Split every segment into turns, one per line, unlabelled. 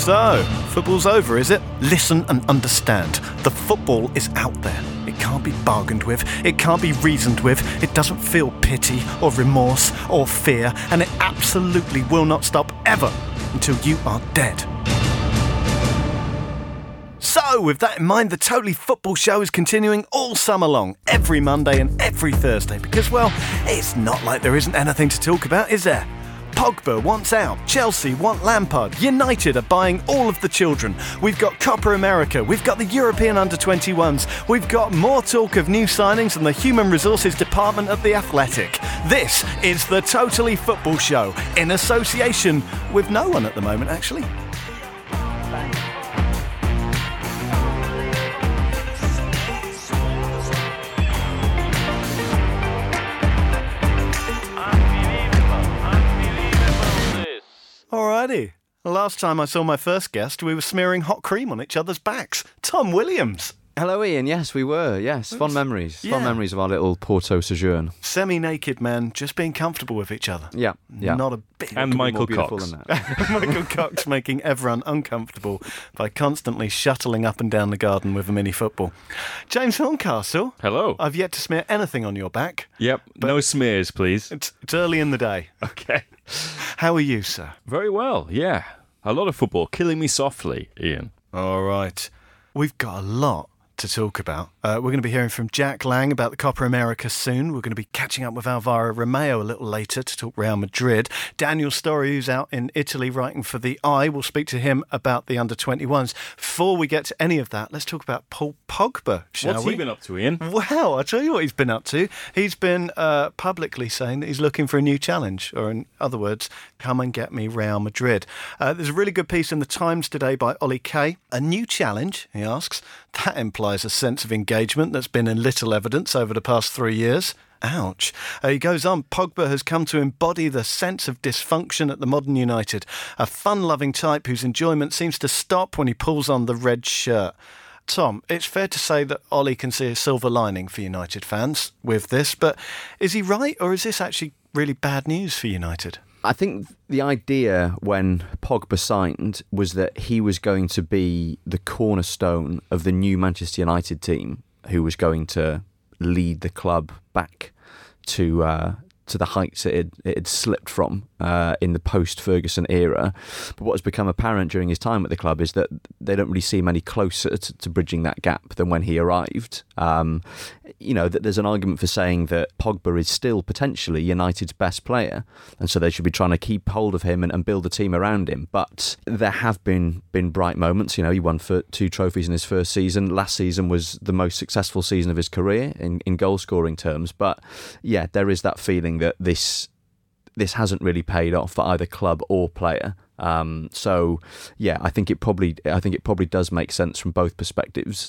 So, football's over, is it? Listen and understand. The football is out there. It can't be bargained with. It can't be reasoned with. It doesn't feel pity or remorse or fear. And it absolutely will not stop ever until you are dead. So, with that in mind, the Totally Football Show is continuing all summer long, every Monday and every Thursday, because, well, it's not like there isn't anything to talk about, is there? Pogba wants out, Chelsea want Lampard, United are buying all of the children, we've got Copa America, we've got the European Under-21s, we've got more talk of new signings than the Human Resources Department at The Athletic. This is the Totally Football Show, in association with no one at the moment, actually. Alrighty. Last time I saw my first guest, we were smearing hot cream on each other's backs. Tom Williams.
Hello, Ian. Yes, we were. Yes, fond memories.
Yeah.
Fond memories of our little Porto sojourn.
Semi-naked men just being comfortable with each other.
Yeah.
Not a bit.
And Michael Cox.
Than that.
Michael Cox making everyone uncomfortable by constantly shuttling up and down the garden with a mini football. James Horncastle.
Hello.
I've yet to smear anything on your back.
Yep. No smears, please.
It's early in the day.
Okay.
How are you, sir?
Very well, yeah. A lot of football. Killing me softly, Ian.
All right. We've got a lot to talk about. We're going to be hearing from Jack Lang about the Copa America soon. We're going to be catching up with Alvaro Romeo a little later to talk Real Madrid. Daniel Storey, who's out in Italy writing for The Eye, we'll speak to him about the Under-21s. Before we get to any of that, let's talk about Paul Pogba, shall we?
What's he been up to, Ian?
Well, I'll tell you what he's been up to. He's been publicly saying that he's looking for a new challenge, or in other words, come and get me Real Madrid. There's a really good piece in the Times today by Ollie Kay. A new challenge, he asks. That implies a sense of engagement that's been in little evidence over the past 3 years. Ouch. He goes on, Pogba has come to embody the sense of dysfunction at the modern United. A fun-loving type whose enjoyment seems to stop when he pulls on the red shirt. Tom, it's fair to say that Ollie can see a silver lining for United fans with this, but is he right, or is this actually really bad news for United?
I think the idea when Pogba signed was that he was going to be the cornerstone of the new Manchester United team, who was going to lead the club back to the heights it had slipped from in the post-Ferguson era. But what has become apparent during his time at the club is that they don't really seem any closer to bridging that gap than when he arrived. That there's an argument for saying that Pogba is still potentially United's best player, and so they should be trying to keep hold of him and build a team around him. But there have been bright moments. He won 2 trophies in his first season. Last season was the most successful season of his career in goal-scoring terms. But yeah, there is that feeling that this hasn't really paid off for either club or player. So yeah, I think it probably does make sense from both perspectives.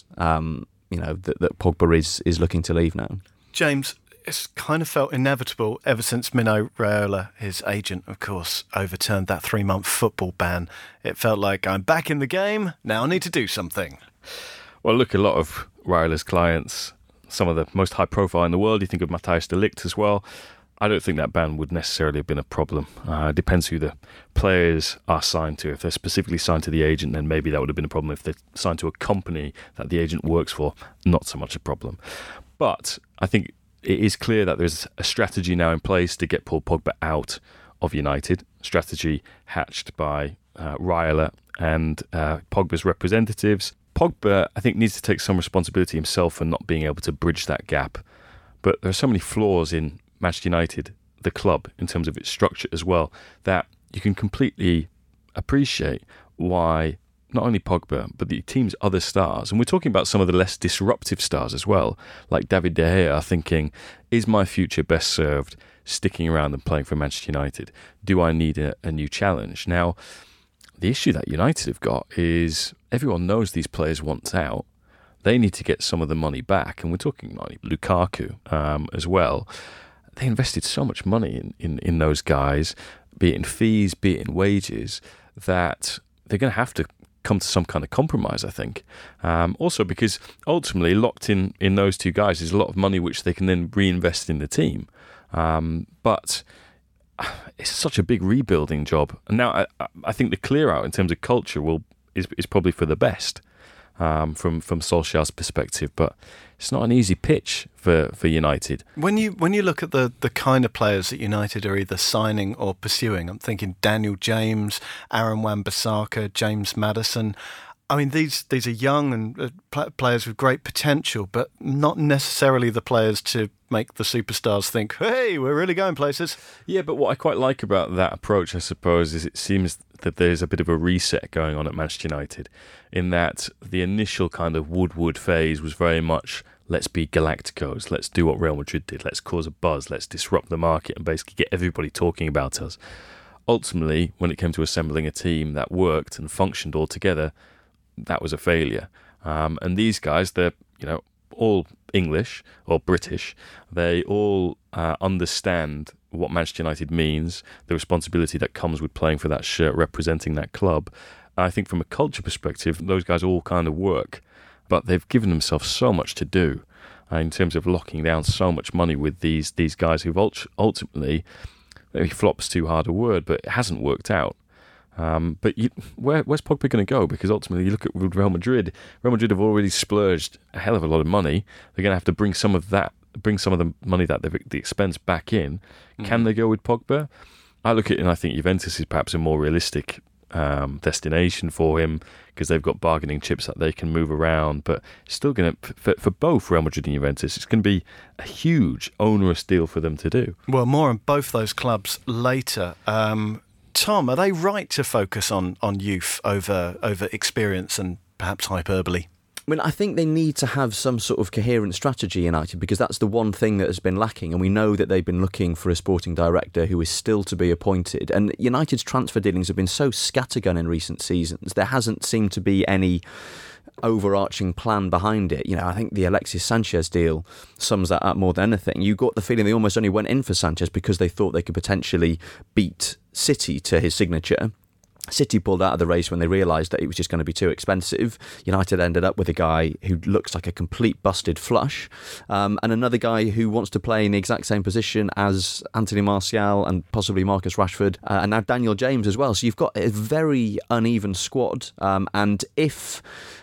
That Pogba is looking to leave now.
James, it's kind of felt inevitable ever since Mino Raiola, his agent, of course, overturned that 3-month football ban. It felt like, I'm back in the game, now I need to do something.
Well, look, a lot of Raiola's clients, some of the most high profile in the world, you think of Matthijs de Ligt as well. I don't think that ban would necessarily have been a problem. It depends who the players are signed to. If they're specifically signed to the agent, then maybe that would have been a problem. If they're signed to a company that the agent works for, not so much a problem. But I think it is clear that there's a strategy now in place to get Paul Pogba out of United. Strategy hatched by Raiola and Pogba's representatives. Pogba, I think, needs to take some responsibility himself for not being able to bridge that gap. But there are so many flaws in Manchester United, the club, in terms of its structure as well, that you can completely appreciate why not only Pogba, but the team's other stars, and we're talking about some of the less disruptive stars as well, like David De Gea, are thinking, is my future best served sticking around and playing for Manchester United? Do I need a new challenge? Now, the issue that United have got is everyone knows these players want out. They need to get some of the money back, and we're talking like Lukaku as well. They invested so much money in those guys, be it in fees, be it in wages, that they're going to have to come to some kind of compromise, I think. Also because ultimately locked in those two guys is a lot of money which they can then reinvest in the team. But it's such a big rebuilding job. And now I think the clear out in terms of culture is probably for the best from Solskjaer's perspective, but it's not an easy pitch for United.
When you look at the kind of players that United are either signing or pursuing, I'm thinking Daniel James, Aaron Wan-Bissaka, James Maddison. I mean, these are young and players with great potential, but not necessarily the players to make the superstars think, hey, we're really going places.
Yeah, but what I quite like about that approach, I suppose, is it seems that there's a bit of a reset going on at Manchester United, in that the initial kind of Woodward phase was very much, let's be Galacticos, let's do what Real Madrid did, let's cause a buzz, let's disrupt the market and basically get everybody talking about us. Ultimately, when it came to assembling a team that worked and functioned all together, that was a failure. And these guys, they're all English or British. They all understand what Manchester United means, the responsibility that comes with playing for that shirt, representing that club. I think from a culture perspective, those guys all kind of work, but they've given themselves so much to do in terms of locking down so much money with these guys who've ultimately, maybe flop's too hard a word, but it hasn't worked out. But where's Pogba going to go? Because ultimately, you look at Real Madrid. Real Madrid have already splurged a hell of a lot of money. They're going to have to bring some of the money that the expense back in. Can they go with Pogba? I look at it and I think Juventus is perhaps a more realistic destination for him, because they've got bargaining chips that they can move around. But it's still going to, for both Real Madrid and Juventus, it's going to be a huge onerous deal for them to do.
Well, more on both those clubs later. Tom, are they right to focus on youth over experience and perhaps hyperbole?
I mean, I think they need to have some sort of coherent strategy, United, because that's the one thing that has been lacking. And we know that they've been looking for a sporting director who is still to be appointed. And United's transfer dealings have been so scattergun in recent seasons. There hasn't seemed to be any overarching plan behind it. I think the Alexis Sanchez deal sums that up more than anything. You got the feeling they almost only went in for Sanchez because they thought they could potentially beat City to his signature. City pulled out of the race when they realised that it was just going to be too expensive. United ended up with a guy who looks like a complete busted flush, and another guy who wants to play in the exact same position as Anthony Martial and possibly Marcus Rashford, and now Daniel James as well. So you've got a very uneven squad, and if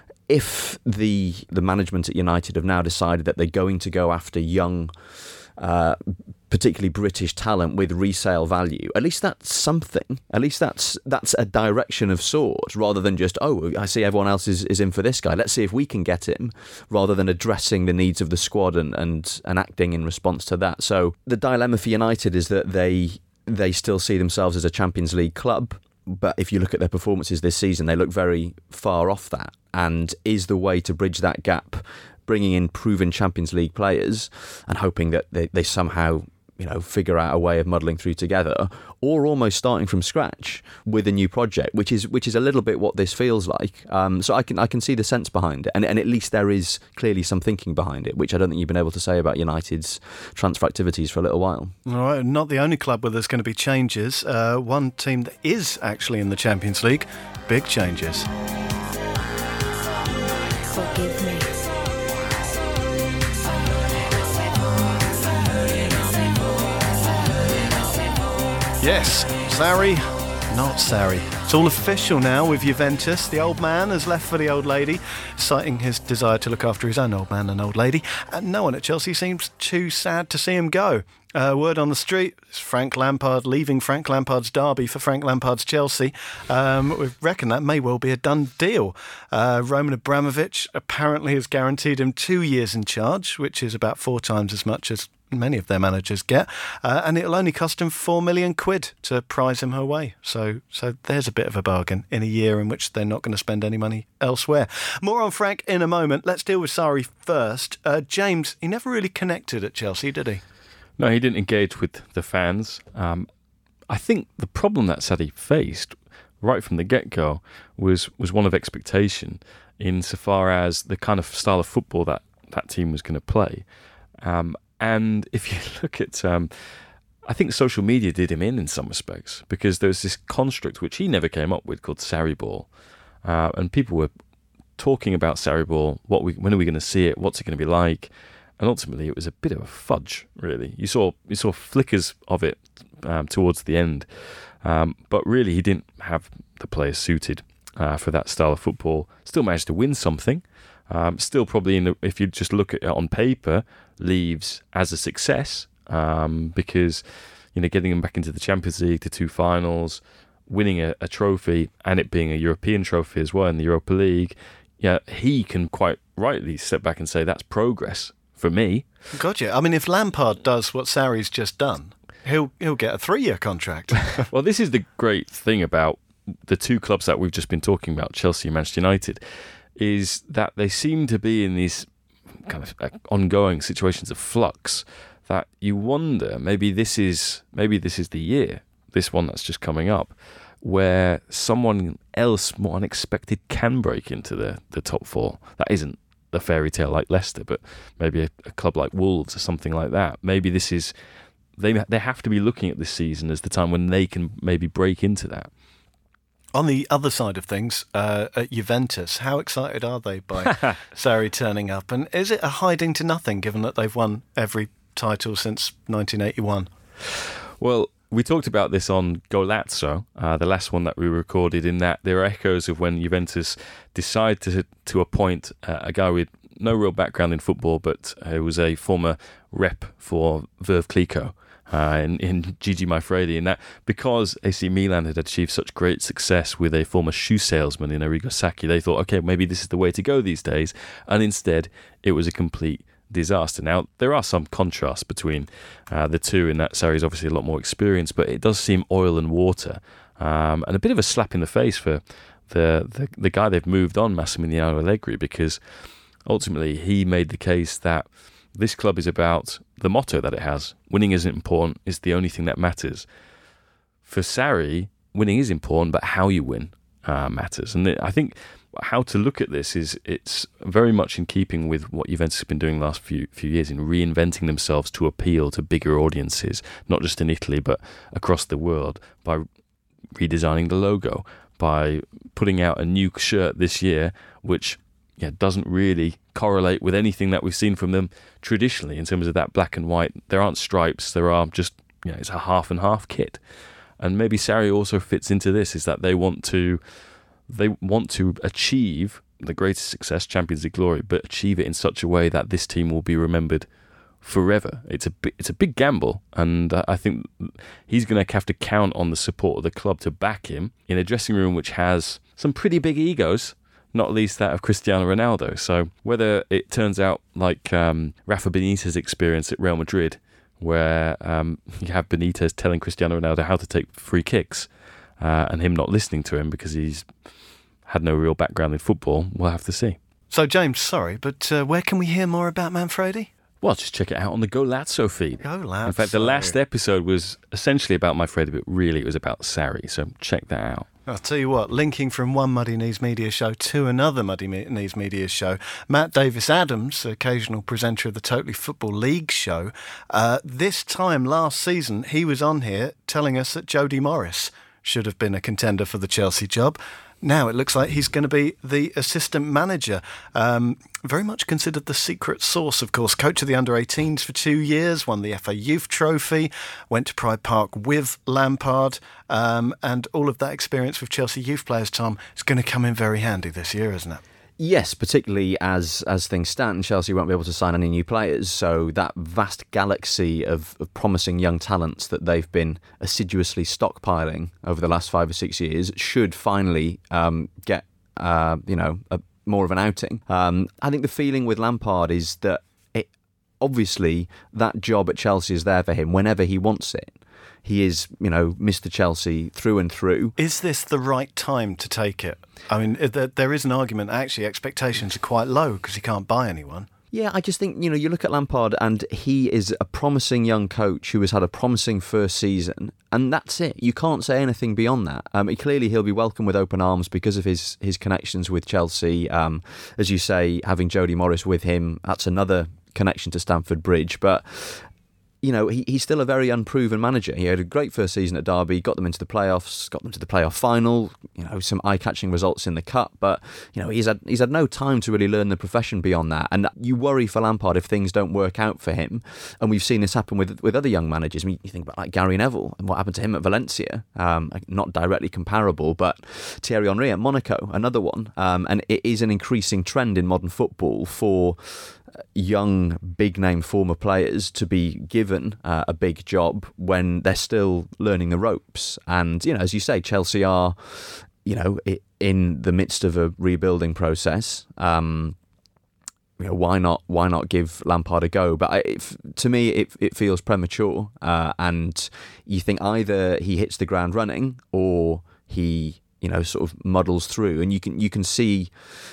the management at United have now decided that they're going to go after young, particularly British talent with resale value, at least that's something. At least that's a direction of sorts, rather than just, I see everyone else is in for this guy, let's see if we can get him, rather than addressing the needs of the squad and acting in response to that. So the dilemma for United is that they still see themselves as a Champions League club, but if you look at their performances this season, they look very far off that. And is the way to bridge that gap bringing in proven Champions League players and hoping that they somehow figure out a way of muddling through together, or almost starting from scratch with a new project, which is a little bit what this feels like. So I can see the sense behind it, and at least there is clearly some thinking behind it, which I don't think you've been able to say about United's transfer activities for a little while. All
right, not the only club where there's going to be changes. One team that is actually in the Champions League, big changes.
Forgive me.
Yes, Sarri, not Sarri. It's all official now with Juventus. The old man has left for the old lady, citing his desire to look after his own old man and old lady. And no one at Chelsea seems too sad to see him go. Word on the street is Frank Lampard leaving Frank Lampard's Derby for Frank Lampard's Chelsea. We reckon that may well be a done deal. Roman Abramovich apparently has guaranteed him 2 years in charge, which is about 4 times as much as many of their managers get, and it'll only cost him £4 million to prize him away. So there's a bit of a bargain in a year in which they're not going to spend any money elsewhere. More on Frank in a moment. Let's deal with Sarri first. James, he never really connected at Chelsea, did he?
No, he didn't engage with the fans. I think the problem that Sarri faced right from the get-go was one of expectation, insofar as the kind of style of football that team was going to play. And if you look at, I think social media did him in some respects, because there was this construct which he never came up with called Sarri Ball. And people were talking about Sarri Ball, when are we going to see it, what's it going to be like? And ultimately, it was a bit of a fudge, really. You saw flickers of it towards the end. But really, he didn't have the players suited for that style of football. Still managed to win something. Still probably, if you just look at it on paper, leaves as a success because, getting him back into the Champions League, the 2 finals, winning a trophy, and it being a European trophy as well in the Europa League, he can quite rightly step back and say that's progress for me.
Gotcha. I mean, if Lampard does what Sarri's just done, he'll get a 3-year contract.
Well, this is the great thing about the 2 clubs that we've just been talking about, Chelsea and Manchester United, is that they seem to be in these kind of ongoing situations of flux that you wonder, maybe this is the year, this one that's just coming up, where someone else more unexpected can break into the top 4. That isn't the fairy tale like Leicester, but maybe a club like Wolves or something like that. Maybe this is, they have to be looking at this season as the time when they can maybe break into that.
On the other side of things, at Juventus, how excited are they by Sarri turning up? And is it a hiding to nothing, given that they've won every title since 1981?
Well, we talked about this on Golazzo, the last one that we recorded, in that there are echoes of when Juventus decided to appoint a guy with no real background in football, but who was a former rep for Verve Clicquot. In Gigi Manfredi, and that because AC Milan had achieved such great success with a former shoe salesman in Arrigo Sacchi, they thought, okay, maybe this is the way to go these days, and instead it was a complete disaster. Now, there are some contrasts between the two in that Sarri's obviously a lot more experienced, but it does seem oil and water, and a bit of a slap in the face for the guy they've moved on, Massimiliano Allegri, because ultimately he made the case that this club is about the motto that it has. Winning isn't important, it's the only thing that matters. For Sarri, winning is important, but how you win matters. And I think how to look at this is it's very much in keeping with what Juventus have been doing the last few years in reinventing themselves to appeal to bigger audiences, not just in Italy, but across the world, by redesigning the logo, by putting out a new shirt this year, which doesn't really correlate with anything that we've seen from them traditionally in terms of that black and white. There aren't stripes, there are just, it's a half and half kit. And maybe Sarri also fits into this, is that they want to achieve the greatest success, Champions League glory, but achieve it in such a way that this team will be remembered forever. It's a big gamble, and I think he's going to have to count on the support of the club to back him in a dressing room which has some pretty big egos, not least that of Cristiano Ronaldo. So whether it turns out like Rafa Benitez's experience at Real Madrid, where you have Benitez telling Cristiano Ronaldo how to take free kicks and him not listening to him because he's had no real background in football, we'll have to see.
So James, sorry, but where can we hear more about Manfredi?
Well, just check it out on the Golazzo feed.
Golazzo.
In fact, the last episode was essentially about Manfredi, but really it was about Sarri, so check that out.
I'll tell you what, linking from one Muddy Knees Media show to another Muddy Knees Media show, Matt Davis-Adams, occasional presenter of the Totally Football League show, this time last season he was on here telling us that Jody Morris should have been a contender for the Chelsea job. Now it looks like he's going to be the assistant manager. Very much considered the secret sauce, of course. Coach of the under-18s for 2 years, won the FA Youth Trophy, went to Pride Park with Lampard, and all of that experience with Chelsea youth players, Tom, is going to come in very handy this year, isn't it?
Yes, particularly as things stand, Chelsea won't be able to sign any new players, so that vast galaxy of promising young talents that they've been assiduously stockpiling over the last 5 or 6 years should finally get more of an outing. I think the feeling with Lampard is that obviously that job at Chelsea is there for him whenever he wants it. He is, Mr. Chelsea through and through.
Is this the right time to take it? I mean, there is an argument, actually, expectations are quite low because he can't buy anyone.
Yeah, I just think, you look at Lampard and he is a promising young coach who has had a promising first season, and that's it. You can't say anything beyond that. Clearly, he'll be welcomed with open arms because of his connections with Chelsea. As you say, having Jody Morris with him, that's another connection to Stamford Bridge. But he's still a very unproven manager. He had a great first season at Derby, got them into the playoffs, got them to the playoff final, some eye-catching results in the cup, but he's had no time to really learn the profession beyond that. And you worry for Lampard if things don't work out for him. And we've seen this happen with other young managers. I mean, you think about like Gary Neville and what happened to him at Valencia. Not directly comparable, but Thierry Henry at Monaco, another one. And it is an increasing trend in modern football for young, big-name former players to be given a big job when they're still learning the ropes. And, as you say, Chelsea are, in the midst of a rebuilding process. Why not give Lampard a go? But to me, it feels premature. And you think either he hits the ground running or he, sort of muddles through. And you can see,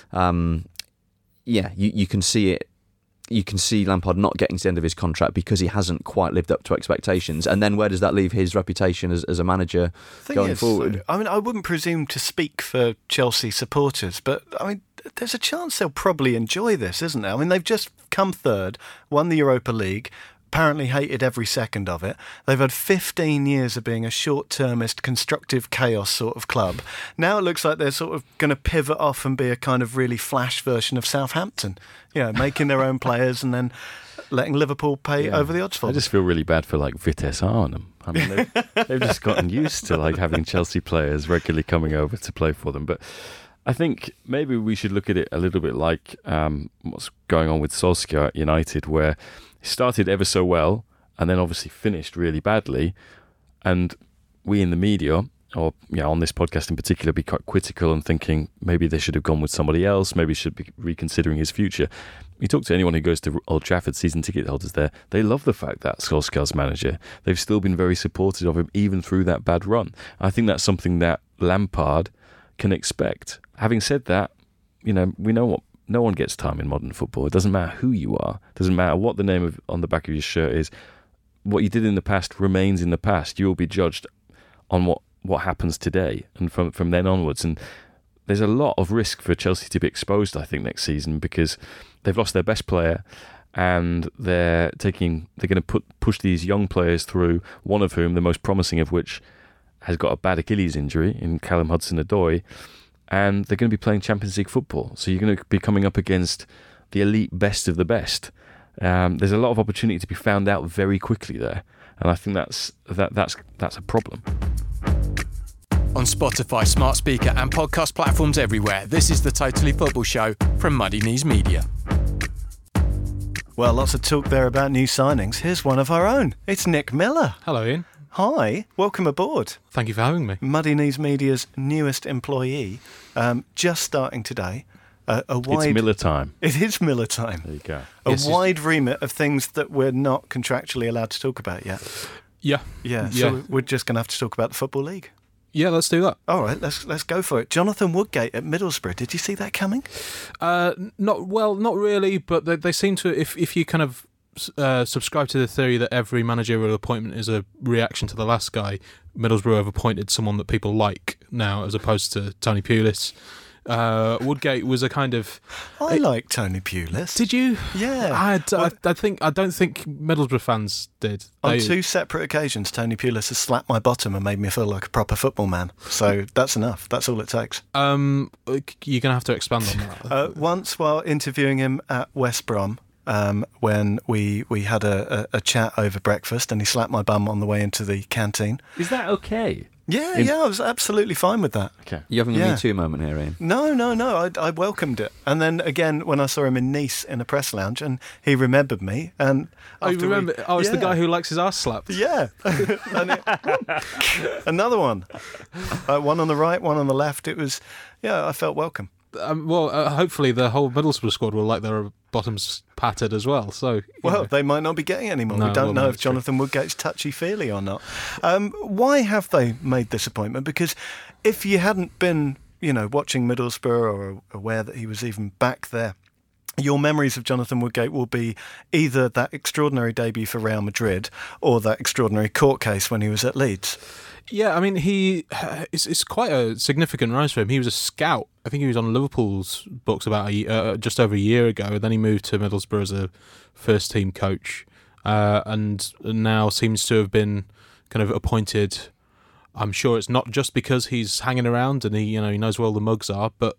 you can see it. You can see Lampard not getting to the end of his contract because he hasn't quite lived up to expectations. And then where does that leave his reputation as a manager going forward?
I mean, I wouldn't presume to speak for Chelsea supporters, but I mean, there's a chance they'll probably enjoy this, isn't there? I mean, they've just come third, won the Europa League, apparently hated every second of it. They've had 15 years of being a short-termist, constructive chaos sort of club. Now it looks like they're sort of going to pivot off and be a kind of really flash version of Southampton, making their own players and then letting Liverpool pay over the odds for them.
I just feel really bad for like Vitesse Arnhem. I mean, they've just gotten used to like having Chelsea players regularly coming over to play for them. But I think maybe we should look at it a little bit like what's going on with Solskjaer at United, where he started ever so well and then obviously finished really badly. And we in the media, or on this podcast in particular, be quite critical and thinking maybe they should have gone with somebody else, maybe should be reconsidering his future. You talk to anyone who goes to Old Trafford, season ticket holders there, they love the fact that Solskjaer's manager. They've still been very supportive of him even through that bad run. I think that's something that Lampard can expect. Having said that, we know what no one gets time in modern football. It doesn't matter who you are. It doesn't matter what the name on the back of your shirt is. What you did in the past remains in the past. You will be judged on what happens today and from then onwards. And there's a lot of risk for Chelsea to be exposed, I think, next season, because they've lost their best player and they're going to push these young players through, one of whom, the most promising of which, has got a bad Achilles injury in Callum Hudson-Odoi. And they're going to be playing Champions League football. So you're going to be coming up against the elite best of the best. There's a lot of opportunity to be found out very quickly there. And I think that's a problem.
On Spotify, smart speaker and podcast platforms everywhere, this is the Totally Football Show from Muddy Knees Media.
Well, lots of talk there about new signings. Here's one of our own. It's Nick Miller.
Hello, Ian.
Hi, welcome aboard.
Thank you for having me.
Muddy Knees Media's newest employee, just starting today.
It's Miller time.
It is Miller time.
There you go.
A wide remit of things that we're not contractually allowed to talk about yet.
Yeah.
So we're just going to have to talk about the Football League.
Yeah, let's do that.
All right, let's go for it. Jonathan Woodgate at Middlesbrough. Did you see that coming?
Not really, but they seem to. If you kind of subscribe to the theory that every managerial appointment is a reaction to the last guy, Middlesbrough have appointed someone that people like now, as opposed to Tony Pulis. Woodgate was a kind of.
I like Tony Pulis.
Did you?
Yeah.
I don't think Middlesbrough fans did.
On two separate occasions, Tony Pulis has slapped my bottom and made me feel like a proper football man. So that's enough. That's all it takes.
You're gonna have to expand on that.
Once, while interviewing him at West Brom. When we had a chat over breakfast and he slapped my bum on the way into the canteen.
Is that okay?
Yeah, I was absolutely fine with that.
Okay.
You're having a Me Too moment here, Ian.
No, I welcomed it. And then again, when I saw him in Nice in a press lounge and he remembered me. And
it's the guy who likes his arse slapped.
Yeah. Another one. One on the right, one on the left. It was, I felt welcome.
Hopefully the whole Middlesbrough squad will like their bottoms patted as well. So,
they might not be getting any more.
No,
we don't know if Jonathan Woodgate's touchy-feely or not. Why have they made this appointment? Because if you hadn't been, watching Middlesbrough or aware that he was even back there, your memories of Jonathan Woodgate will be either that extraordinary debut for Real Madrid or that extraordinary court case when he was at Leeds.
Yeah, I mean, it's quite a significant rise for him. He was a scout. I think he was on Liverpool's books about just over a year ago. Then he moved to Middlesbrough as a first-team coach. and now seems to have been kind of appointed. I'm sure it's not just because he's hanging around and he knows where all the mugs are, but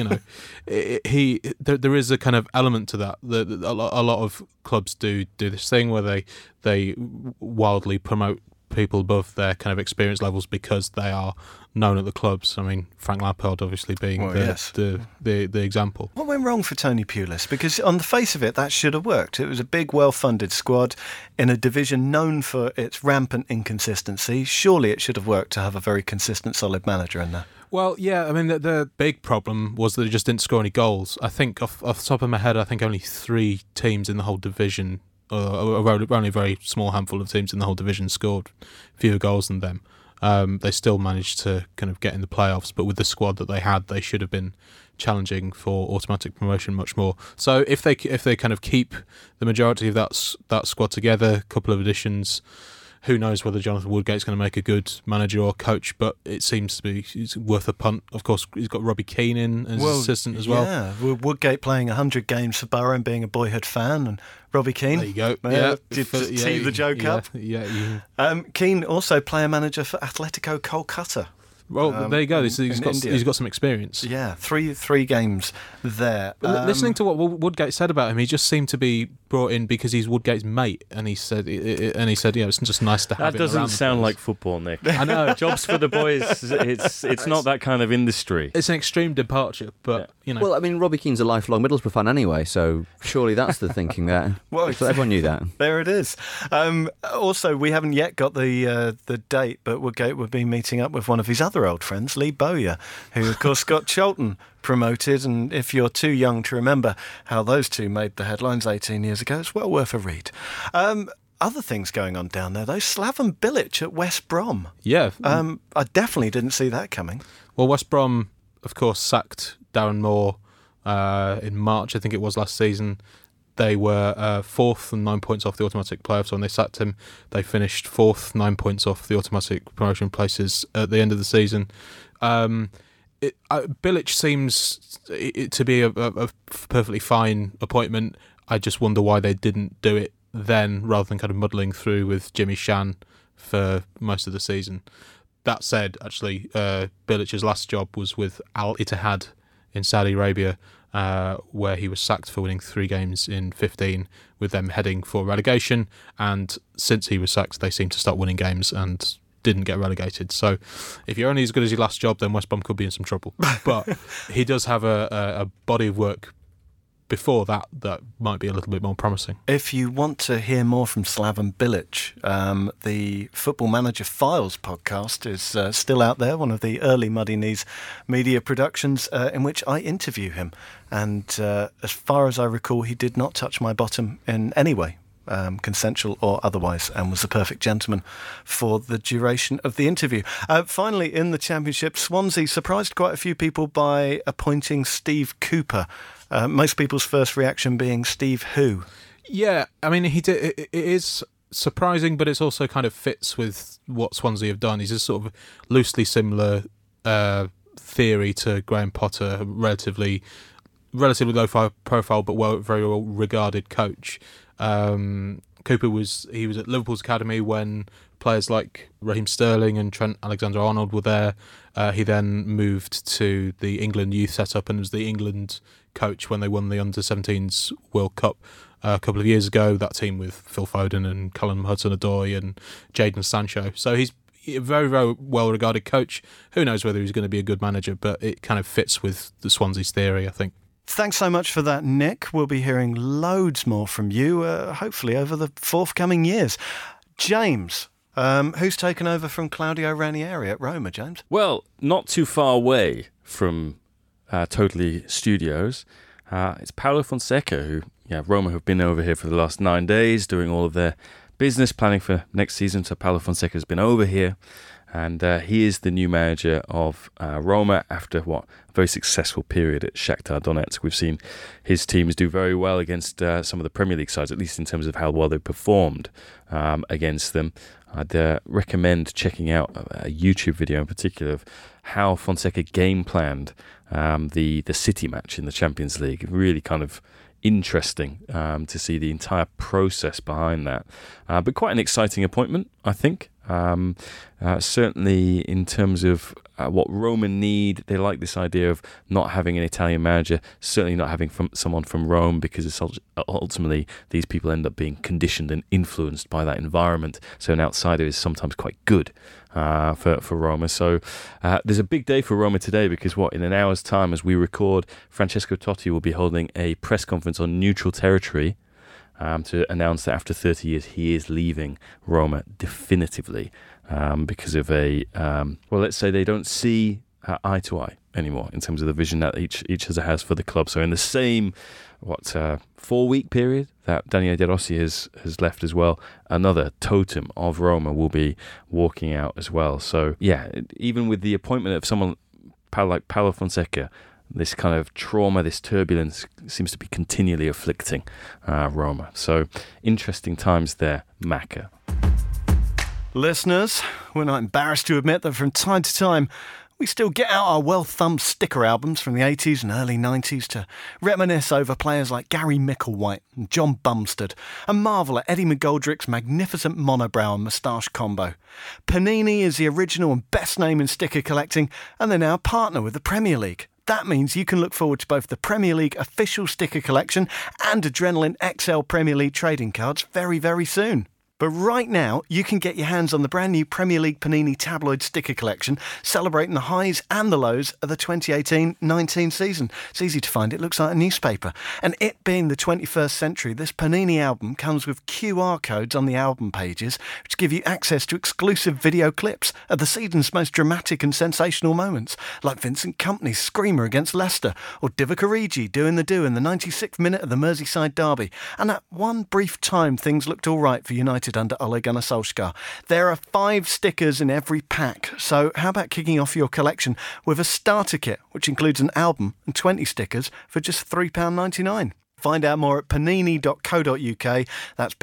there is a kind of element to that. A lot of clubs do this thing where they wildly promote people above their kind of experience levels because they are known at the clubs. I mean, Frank Lampard obviously being the example.
What went wrong for Tony Pulis? Because on the face of it, that should have worked. It was a big, well-funded squad in a division known for its rampant inconsistency. Surely it should have worked to have a very consistent, solid manager in there.
Well, yeah, I mean, the big problem was that it just didn't score any goals. I think, off the top of my head, only 3 teams in the whole division, only a very small handful of teams in the whole division scored fewer goals than them. They still managed to kind of get in the playoffs, but with the squad that they had, they should have been challenging for automatic promotion much more. So if they kind of keep the majority of that squad together, a couple of additions, who knows whether Jonathan Woodgate's going to make a good manager or coach, but it seems to be it's worth a punt. Of course, he's got Robbie Keane in as assistant as well.
Yeah, Woodgate playing 100 games for Borough and being a boyhood fan, and Robbie Keane.
There you go.
Tee the joke up.
Yeah.
Keane also player manager for Atletico Kolkata.
Well, there you go. He's got some experience.
Yeah, three games there.
Listening to what Woodgate said about him, he just seemed to be brought in because he's Woodgate's mate, and he said, it's just nice to have.
That doesn't sound like football, Nick.
I know.
Jobs for the boys. It's not that kind of industry.
It's an extreme departure, but
Well, I mean, Robbie Keane's a lifelong Middlesbrough fan anyway, so surely that's the thinking there. Well, so everyone knew that.
There it is. Also, we haven't yet got the date, but Woodgate would be meeting up with one of his other old friends, Lee Bowyer, who of course got Charlton promoted, and if you're too young to remember how those two made the headlines 18 years ago, it's well worth a read. Other things going on down there, though. Slaven Bilic at West Brom.
Yeah.
I definitely didn't see that coming.
Well, West Brom, of course, sacked Darren Moore in March, I think it was last season. They were 4th and 9 points off the automatic playoffs. When they sacked him, they finished 4th, 9 points off the automatic promotion places at the end of the season. Bilic seems to be a perfectly fine appointment. I just wonder why they didn't do it then, rather than kind of muddling through with Jimmy Shan for most of the season. That said, actually, Bilic's last job was with Al Ittihad in Saudi Arabia, where he was sacked for winning 3 games in 15, with them heading for relegation. And since he was sacked, they seem to start winning games and didn't get relegated. So if you're only as good as your last job, then West Brom could be in some trouble. But he does have a body of work before that might be a little bit more promising.
If you want to hear more from Slaven Bilic, the Football Manager Files podcast is still out there, one of the early Muddy Knees media productions in which I interview him. And as far as I recall, he did not touch my bottom in any way, consensual or otherwise, and was the perfect gentleman for the duration of the interview. Finally, in the Championship, Swansea surprised quite a few people by appointing Steve Cooper. Most people's first reaction being Steve who?
Yeah, I mean, it is surprising, but it's also kind of fits with what Swansea have done. He's a sort of loosely similar theory to Graham Potter, a relatively low profile but very well regarded coach. Cooper was at Liverpool's academy when players like Raheem Sterling and Trent Alexander-Arnold were there. He then moved to the England youth setup and was the England coach when they won the Under-17s World Cup a couple of years ago. That team with Phil Foden and Callum Hudson-Odoi and Jadon Sancho. So he's a very, very well-regarded coach. Who knows whether he's going to be a good manager, but it kind of fits with the Swansea's theory, I think.
Thanks so much for that, Nick. We'll be hearing loads more from you, hopefully over the forthcoming years. James, who's taken over from Claudio Ranieri at Roma, James?
Well, not too far away from Totally Studios. It's Paulo Fonseca, who Roma have been over here for the last 9 days doing all of their business planning for next season. So Paulo Fonseca has been over here, and he is the new manager of Roma after a very successful period at Shakhtar Donetsk. We've seen his teams do very well against some of the Premier League sides, at least in terms of how well they performed against them. I'd recommend checking out a YouTube video in particular of how Fonseca game planned the City match in the Champions League. Really kind of interesting to see the entire process behind that. But quite an exciting appointment, I think. Certainly in terms of what Roma need, they like this idea of not having an Italian manager, certainly not having someone from Rome, because it's ultimately these people end up being conditioned and influenced by that environment. So an outsider is sometimes quite good for Roma. So there's a big day for Roma today, because in an hour's time as we record, Francesco Totti will be holding a press conference on neutral territory to announce that after 30 years he is leaving Roma definitively because of let's say they don't see eye to eye anymore in terms of the vision that each other has for the club. So in the same 4-week period that Daniele De Rossi has left as well, another totem of Roma will be walking out as well. So yeah, even with the appointment of someone like Paulo Fonseca, this kind of trauma, this turbulence seems to be continually afflicting Roma. So interesting times there, Macca.
Listeners, we're not embarrassed to admit that from time to time we still get out our well-thumbed sticker albums from the 80s and early 90s to reminisce over players like Gary Micklewhite and John Bumstead and marvel at Eddie McGoldrick's magnificent monobrow and moustache combo. Panini is the original and best name in sticker collecting, and they're now a partner with the Premier League. That means you can look forward to both the Premier League official sticker collection and Adrenaline XL Premier League trading cards very, very soon. But right now, you can get your hands on the brand new Premier League Panini tabloid sticker collection, celebrating the highs and the lows of the 2018-19 season. It's easy to find, it looks like a newspaper. And it being the 21st century, this Panini album comes with QR codes on the album pages, which give you access to exclusive video clips of the season's most dramatic and sensational moments, like Vincent Kompany's screamer against Leicester, or Divock Origi doing the do in the 96th minute of the Merseyside derby. And at one brief time, things looked all right for United under Ole Gunnar Solskjaer. There are 5 stickers in every pack, so how about kicking off your collection with a starter kit, which includes an album and 20 stickers for just £3.99. Find out more at panini.co.uk. That's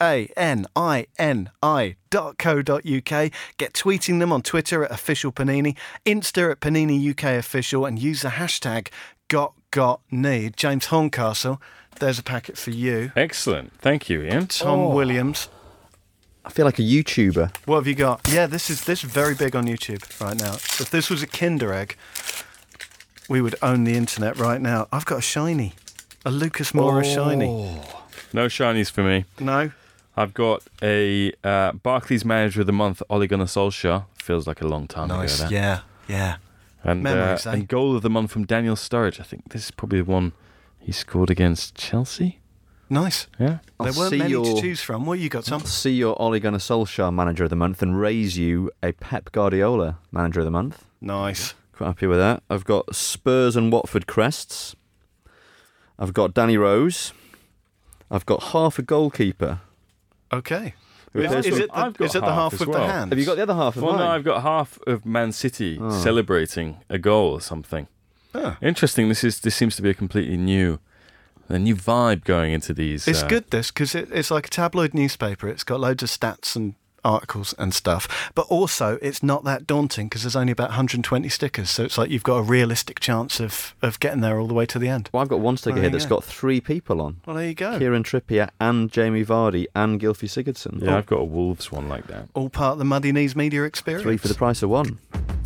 PANINI.co.uk. Get tweeting them on Twitter at Official Panini, Insta at Panini UK Official, and use the hashtag #GotGotNeed. James Horncastle, there's a packet for you.
Excellent. Thank you, Ian.
Tom Williams.
I feel like a YouTuber.
What have you got? Yeah, this is very big on YouTube right now. If this was a Kinder Egg, we would own the internet right now. I've got a shiny. A Lucas Moura shiny.
No shinies for me.
No?
I've got a Barclays Manager of the Month, Ole Gunnar Solskjaer. Feels like a long time ago.
Nice,
That.
yeah.
And,
Memories, eh?
and Goal of the Month from Daniel Sturridge. I think this is probably the one he scored against Chelsea.
Nice.
Yeah.
There weren't many to choose from. What you got, Tom?
I'll see your Ole Gunnar Solskjaer Manager of the Month and raise you a Pep Guardiola Manager of the Month.
Nice.
Quite happy with that. I've got Spurs and Watford crests. I've got Danny Rose. I've got half a goalkeeper.
Okay.
Is
Is it the half
as
with
well.
the hands?
Have you got the other half of
Well,
mine?
no, I've got half of Man City celebrating a goal or something.
Oh.
Interesting. This seems to be a completely new vibe going into these.
It's good, this, because it's like a tabloid newspaper. It's got loads of stats and articles and stuff. But also, it's not that daunting because there's only about 120 stickers. So it's like you've got a realistic chance of getting there all the way to the end.
Well, I've got one sticker
There
here
you
that's
go.
got 3 people on.
Well, there you go.
Kieran Trippier and Jamie Vardy and Gylfi Sigurdsson.
Yeah, I've got a Wolves one like that.
All part of the Muddy Knees media experience.
3 for the price of 1.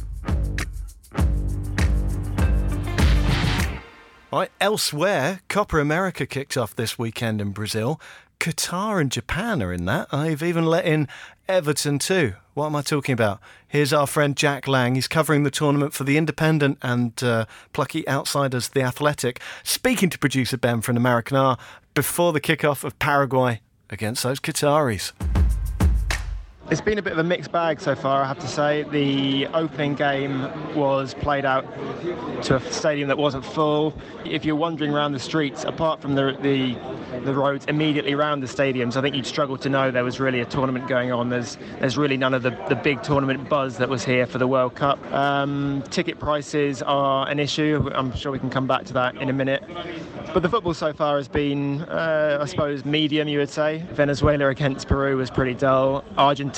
Right, elsewhere, Copa America kicked off this weekend in Brazil. Qatar and Japan are in that. I've even let in Everton too. What am I talking about? Here's our friend Jack Lang. He's covering the tournament for The Independent and plucky outsiders The Athletic, speaking to producer Ben from American R before the kickoff of Paraguay against those Qataris.
It's been a bit of a mixed bag so far, I have to say. The opening game was played out to a stadium that wasn't full. If you're wandering around the streets, apart from the roads immediately around the stadiums, I think you'd struggle to know there was really a tournament going on. There's really none of the big tournament buzz that was here for the World Cup. Ticket prices are an issue. I'm sure we can come back to that in a minute. But the football so far has been, I suppose, medium, you would say. Venezuela against Peru was pretty dull. Argentina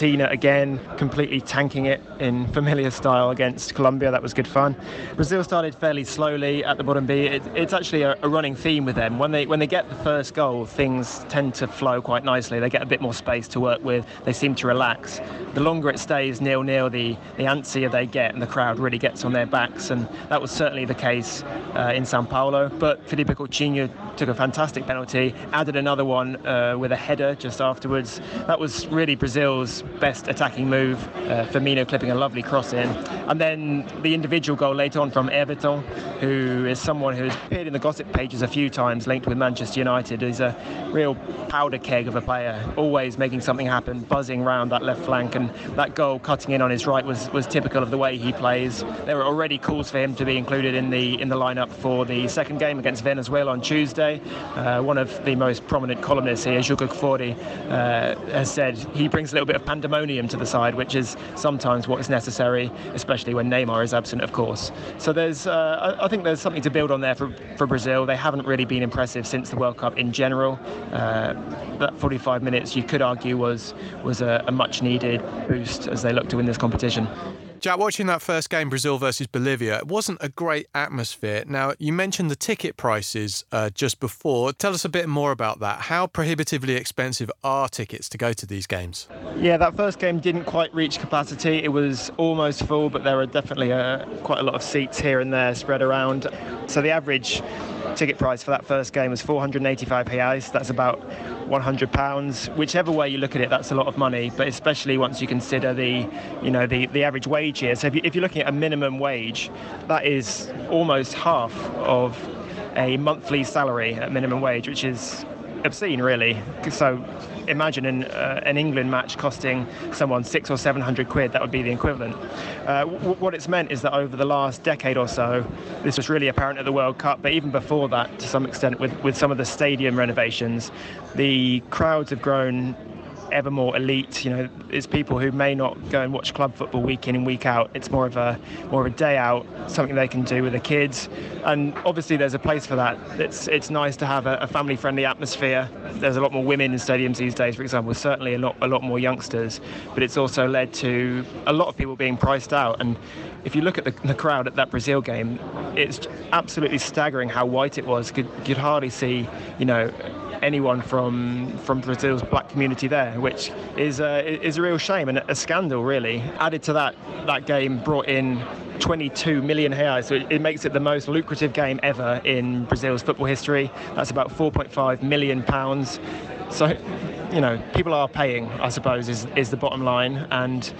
Argentina again, completely tanking it in familiar style against Colombia. That was good fun. Brazil started fairly slowly at the bottom B. It's actually a running theme with them. When they get the first goal, things tend to flow quite nicely. They get a bit more space to work with. They seem to relax. The longer it stays 0-0, the antsier they get, and the crowd really gets on their backs. And that was certainly the case in Sao Paulo. But Felipe Coutinho took a fantastic penalty, added another one with a header just afterwards. That was really Brazil's best attacking move. Firmino clipping a lovely cross in. And then the individual goal later on from Everton, who is someone who has appeared in the gossip pages a few times, linked with Manchester United. He's a real powder keg of a player, always making something happen, buzzing round that left flank, and that goal cutting in on his right was typical of the way he plays. There were already calls for him to be included in the lineup for the second game against Venezuela on Tuesday. One of the most prominent columnists here, Juca Kfouri, has said he brings a little bit of pandemonium to the side, which is sometimes what is necessary, especially when Neymar is absent, of course. So I think there's something to build on there for Brazil. They haven't really been impressive since the World Cup in general. That 45 minutes, you could argue, was a much needed boost as they look to win this competition.
Jack, watching that first game, Brazil versus Bolivia, it wasn't a great atmosphere. Now, you mentioned the ticket prices just before. Tell us a bit more about that. How prohibitively expensive are tickets to go to these games?
Yeah, that first game didn't quite reach capacity. It was almost full, but there were definitely quite a lot of seats here and there spread around. So the average ticket price for that first game was 485 reais. That's about £100. Whichever way you look at it, that's a lot of money, but especially once you consider the average wage here. So if you're looking at a minimum wage, that is almost half of a monthly salary at minimum wage, which is obscene, really. So imagine an England match costing someone 600 or 700 quid. That would be the equivalent. What it's meant is that over the last decade or so, this was really apparent at the World Cup, but even before that, to some extent, with some of the stadium renovations, the crowds have grown ever more elite. It's people who may not go and watch club football week in and week out. It's more of a day out, something they can do with the kids. And obviously there's a place for that. It's nice to have a family-friendly atmosphere. There's a lot more women in stadiums these days, for example, certainly a lot more youngsters. But it's also led to a lot of people being priced out. And if you look at the crowd at that Brazil game, it's absolutely staggering how white it was. You'd hardly see, anyone from Brazil's black community there, which is a real shame and a scandal, really. Added to that game brought in 22 million reais, so it makes it the most lucrative game ever in Brazil's football history. That's about £4.5 million. So, people are paying, I suppose, is the bottom line, and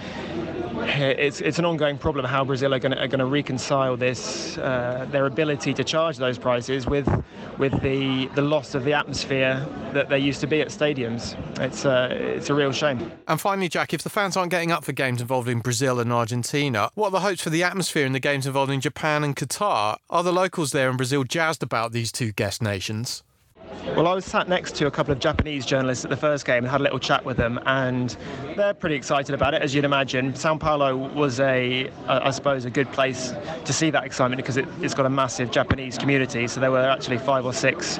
it's an ongoing problem how Brazil are going to reconcile this, their ability to charge those prices with the loss of the atmosphere that there used to be at stadiums. It's a real shame.
And finally, Jack, if the fans aren't getting up for games involving Brazil and Argentina, what are the hopes for the atmosphere in the games involving Japan and Qatar? Are the locals there in Brazil jazzed about these two guest nations?
Well, I was sat next to a couple of Japanese journalists at the first game and had a little chat with them, and they're pretty excited about it, as you'd imagine. Sao Paulo was I suppose, a good place to see that excitement because it's got a massive Japanese community. So there were actually 5 or 6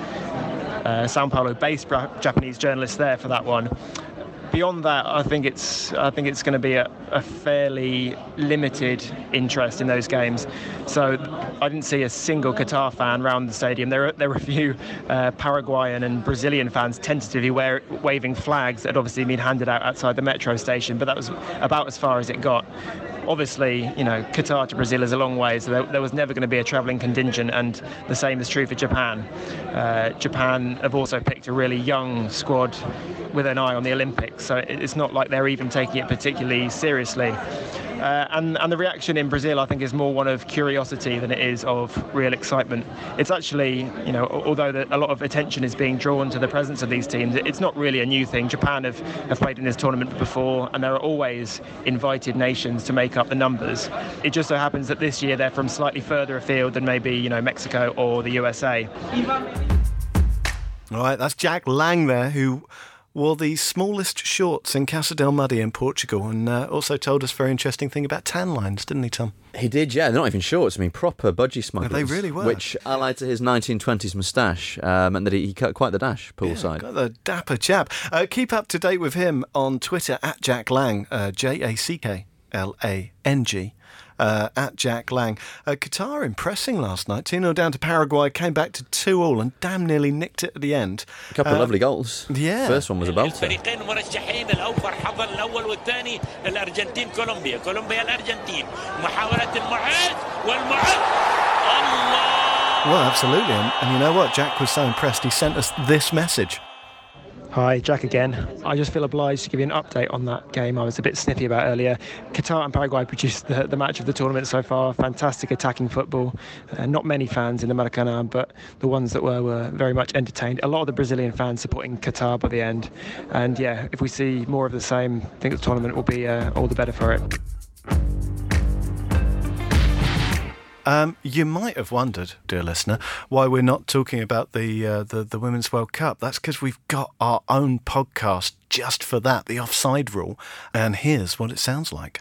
Sao Paulo-based Japanese journalists there for that one. Beyond that, I think it's going to be a fairly limited interest in those games. So I didn't see a single Qatar fan around the stadium. There were a few Paraguayan and Brazilian fans tentatively waving flags that had obviously been handed out outside the metro station, but that was about as far as it got. Obviously, Qatar to Brazil is a long way, so there was never going to be a travelling contingent, and the same is true for Japan. Japan have also picked a really young squad with an eye on the Olympics, so it's not like they're even taking it particularly seriously. And the reaction in Brazil, I think, is more one of curiosity than it is of real excitement. It's actually, although a lot of attention is being drawn to the presence of these teams, it's not really a new thing. Japan have played in this tournament before, and there are always invited nations to make up the numbers. It just so happens that this year they're from slightly further afield than maybe, Mexico or the USA.
All right, that's Jack Lang there, who wore the smallest shorts in Casa del Muddy in Portugal, and also told us a very interesting thing about tan lines, didn't he, Tom?
He did, yeah. They're not even shorts. I mean, proper budgie smugglers.
They really were.
Which allied to his 1920s moustache, and that he cut quite the dash poolside.
Got the dapper chap. Keep up to date with him on Twitter at Jack Lang, JackLang. At Jack Lang. Qatar impressing last night. 2-0 down to Paraguay, came back to 2-2 and damn nearly nicked it at the end.
A couple of lovely goals.
Yeah.
First one was a belter. Well,
absolutely. And you know what? Jack was so impressed, he sent us this message.
Hi, Jack again. I just feel obliged to give you an update on that game I was a bit snippy about earlier. Qatar and Paraguay produced the match of the tournament so far. Fantastic attacking football. Not many fans in the Maracanã, but the ones that were very much entertained. A lot of the Brazilian fans supporting Qatar by the end. And yeah, if we see more of the same, I think the tournament will be all the better for it.
You might have wondered, dear listener, why we're not talking about the Women's World Cup. That's because we've got our own podcast just for that, The Offside Rule, and here's what it sounds like.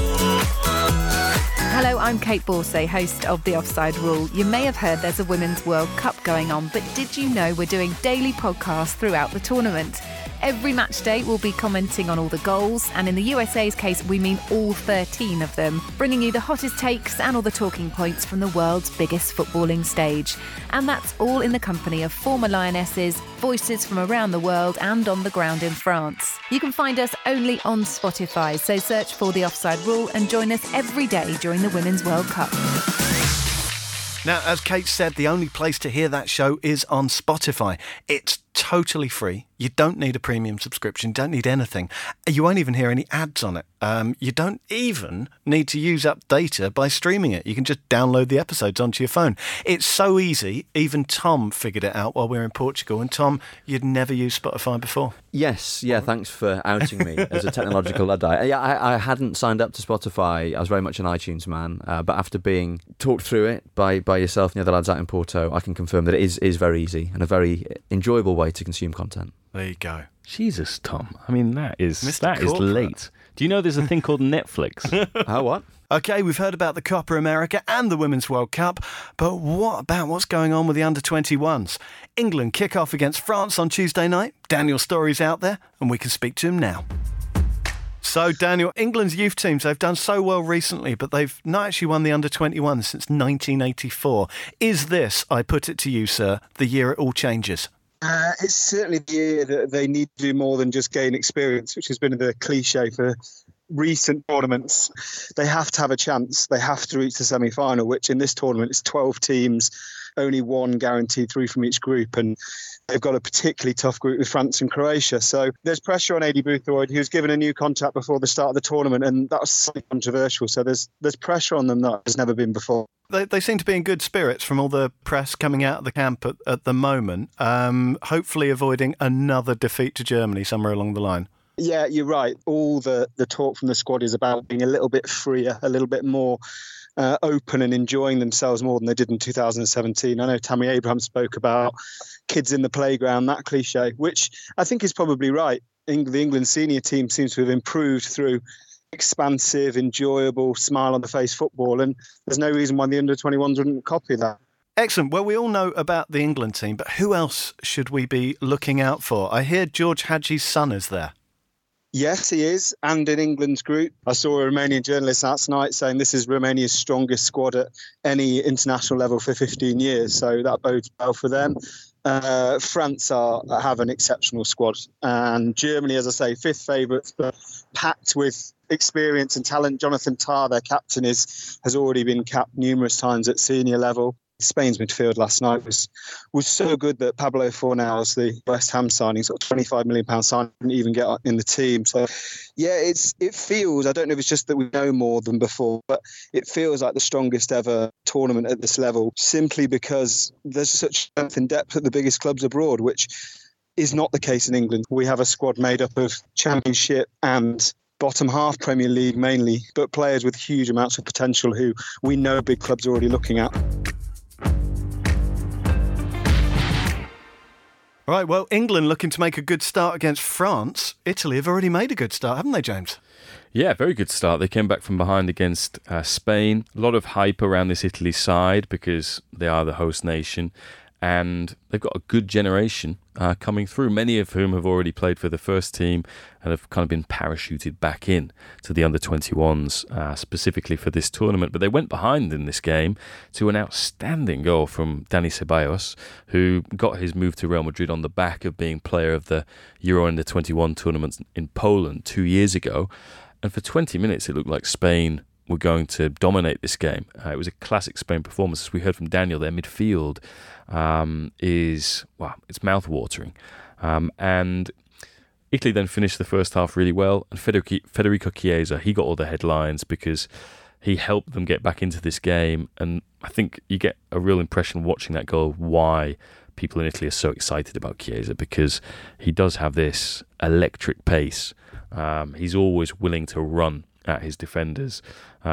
Hello, I'm Kate Borsay, host of The Offside Rule. You may have heard there's a Women's World Cup going on, but did you know we're doing daily podcasts throughout the tournament? Every match day we'll be commenting on all the goals, and in the USA's case we mean all 13 of them, bringing you the hottest takes and all the talking points from the world's biggest footballing stage. And that's all in the company of former Lionesses, voices from around the world and on the ground in France. You can find us only on Spotify, so search for The Offside Rule and join us every day during the Women's World Cup.
Now, as Kate said, the only place to hear that show is on Spotify. It's totally free. You don't need a premium subscription, don't need anything. You won't even hear any ads on it. You don't even need to use up data by streaming it. You can just download the episodes onto your phone. It's so easy, even Tom figured it out while we were in Portugal. And Tom, you'd never used Spotify before.
Yes, yeah, thanks for outing me as a technological Luddite. Yeah, I hadn't signed up to Spotify. I was very much an iTunes man. But after being talked through it by yourself and the other lads out in Porto, I can confirm that it is very easy and a very enjoyable way to consume content.
There you go.
Jesus, Tom. I mean, that is
Corporate.
late. Do you know there's a thing called Netflix?
Oh, what?
OK, we've heard about the Copa America and the Women's World Cup, but what about what's going on with the under-21s? England kick off against France on Tuesday night. Daniel Storey's out there, and we can speak to him now. So, Daniel, England's youth teams, they've done so well recently, but they've not actually won the under-21 since 1984. Is this, I put it to you, sir, the year it all changes?
It's certainly the year that they need to do more than just gain experience, which has been the cliche for recent tournaments. They have to have a chance. They have to reach the semi-final, which in this tournament is 12 teams, only one guaranteed through from each group. And they've got a particularly tough group with France and Croatia. So there's pressure on Aidy Boothroyd, who was given a new contract before the start of the tournament, and that was slightly controversial. So there's pressure on them that has never been before.
They seem to be in good spirits from all the press coming out of the camp at the moment, hopefully avoiding another defeat to Germany somewhere along the line.
Yeah, you're right. All the talk from the squad is about being a little bit freer, a little bit more open and enjoying themselves more than they did in 2017. I know Tammy Abraham spoke about kids in the playground, that cliche, which I think is probably right. The England senior team seems to have improved through expansive, enjoyable, smile-on-the-face football, and there's no reason why the under-21s wouldn't copy that.
Excellent. Well, we all know about the England team, but who else should we be looking out for? I hear George Hadji's son is there.
Yes, he is, and in England's group. I saw a Romanian journalist last night saying this is Romania's strongest squad at any international level for 15 years, so that bodes well for them. France have an exceptional squad, and Germany, as I say, fifth favourites, but packed with experience and talent. Jonathan Tah, their captain, has already been capped numerous times at senior level. Spain's midfield last night was so good that Pablo Fornals, the West Ham signing, sort of £25 million signing, didn't even get in the team. So, yeah, it feels, I don't know if it's just that we know more than before, but it feels like the strongest ever tournament at this level, simply because there's such strength and depth at the biggest clubs abroad, which is not the case in England. We have a squad made up of Championship and bottom half Premier League mainly, but players with huge amounts of potential who we know big clubs are already looking at.
Right, well, England looking to make a good start against France. Italy have already made a good start, haven't they, James?
Yeah, very good start. They came back from behind against Spain. A lot of hype around this Italy side because they are the host nation. And they've got a good generation coming through, many of whom have already played for the first team and have kind of been parachuted back in to the under-21s specifically for this tournament. But they went behind in this game to an outstanding goal from Dani Ceballos, who got his move to Real Madrid on the back of being player of the Euro Under-21 tournament in Poland 2 years ago. And for 20 minutes, it looked like Spain were going to dominate this game. It was a classic Spain performance. As we heard from Daniel, their midfield it's mouth-watering. And Italy then finished the first half really well. And Federico Chiesa, he got all the headlines because he helped them get back into this game. And I think you get a real impression watching that goal why people in Italy are so excited about Chiesa, because he does have this electric pace. He's always willing to run at his defenders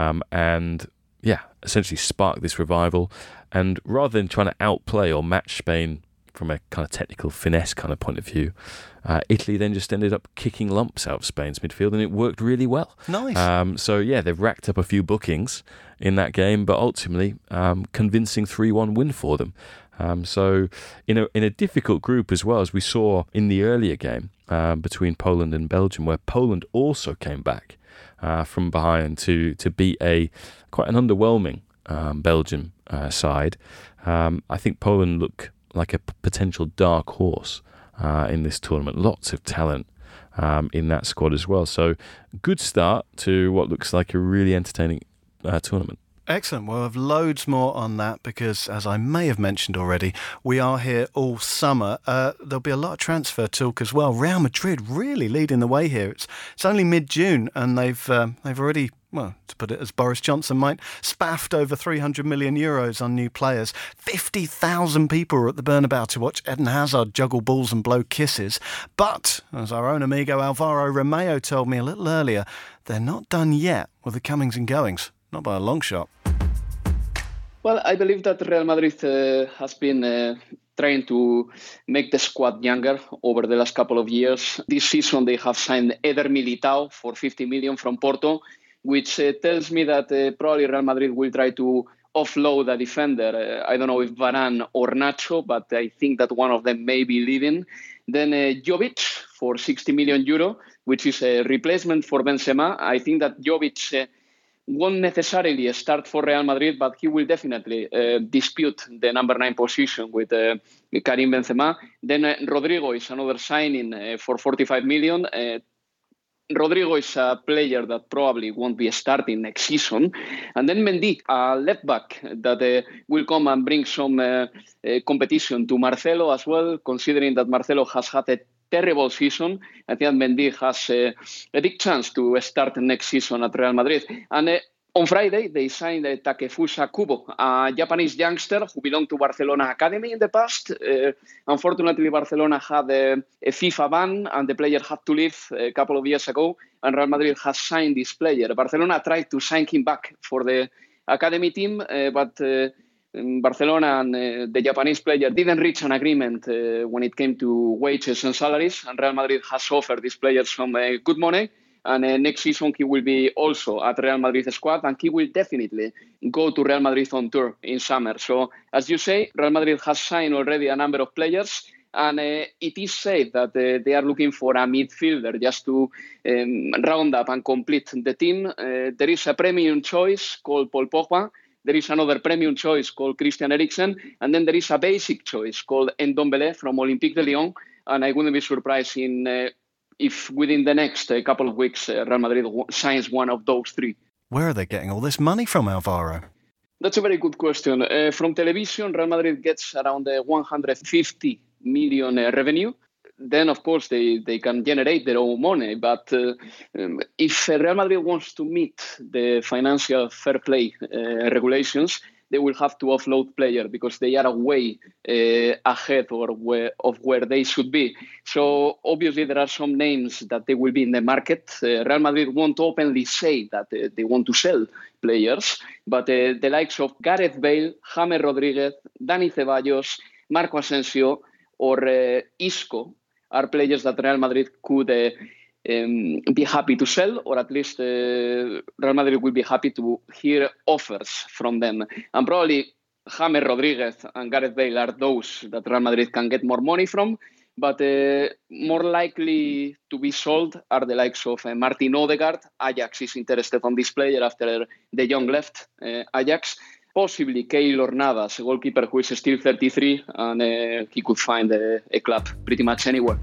and essentially spark this revival. And rather than trying to outplay or match Spain from a kind of technical finesse kind of point of view, Italy then just ended up kicking lumps out of Spain's midfield, and it worked really well.
Nice.
They've racked up a few bookings in that game, but ultimately convincing 3-1 win for them. So in a difficult group as well, as we saw in the earlier game between Poland and Belgium, where Poland also came back from behind to beat quite an underwhelming Belgium side. I think Poland look like a potential dark horse in this tournament. Lots of talent in that squad as well. So good start to what looks like a really entertaining tournament.
Excellent. Well, I have loads more on that because, as I may have mentioned already, we are here all summer. There'll be a lot of transfer talk as well. Real Madrid really leading the way here. It's only mid-June and they've already, well, to put it as Boris Johnson might, spaffed over 300 million euros on new players. 50,000 people were at the Bernabeu to watch Eden Hazard juggle balls and blow kisses. But, as our own amigo Alvaro Romeo told me a little earlier, they're not done yet with the comings and goings. Not by a long shot.
Well, I believe that Real Madrid has been trying to make the squad younger over the last couple of years. This season, they have signed Eder Militao for 50 million from Porto, which tells me that probably Real Madrid will try to offload a defender. I don't know if Varane or Nacho, but I think that one of them may be leaving. Then Jovic for 60 million euro, which is a replacement for Benzema. I think that Jovic won't necessarily start for Real Madrid, but he will definitely dispute the number 9 position with Karim Benzema. Then Rodrigo is another signing for 45 million. Rodrigo is a player that probably won't be starting next season. And then Mendy, a left back that will come and bring some competition to Marcelo as well, considering that Marcelo has had a terrible season. I think Mendy has a big chance to start next season at Real Madrid. And on Friday, they signed Takefusa Kubo, a Japanese youngster who belonged to Barcelona Academy in the past. Unfortunately, Barcelona had a FIFA ban and the player had to leave a couple of years ago, and Real Madrid has signed this player. Barcelona tried to sign him back for the academy team, but Barcelona and the Japanese player didn't reach an agreement when it came to wages and salaries, and Real Madrid has offered this player some good money. And next season, he will be also at Real Madrid squad, and he will definitely go to Real Madrid on tour in summer. So, as you say, Real Madrid has signed already a number of players, and it is said that they are looking for a midfielder just to round up and complete the team. There is a premium choice called Paul Pogba. There is another premium choice called Christian Eriksen, and then there is a basic choice called Ndombele from Olympique de Lyon, and I wouldn't be surprised if within the next couple of weeks Real Madrid signs one of those three.
Where are they getting all this money from, Alvaro?
That's a very good question. From television, Real Madrid gets around 150 million revenue. Then, of course, they can generate their own money. But if Real Madrid wants to meet the financial fair play regulations, they will have to offload players because they are way ahead of where they should be. So obviously there are some names that they will be in the market. Real Madrid won't openly say that they want to sell players, but the likes of Gareth Bale, James Rodriguez, Dani Ceballos, Marco Asensio, or Isco are players that Real Madrid could be happy to sell, or at least Real Madrid will be happy to hear offers from them. And probably James Rodriguez and Gareth Bale are those that Real Madrid can get more money from. But more likely to be sold are the likes of Martin Odegaard. Ajax is interested on this player after De Jong left Ajax. Possibly Keylor Navas, a goalkeeper who is still 33, and he could find a club pretty much anywhere.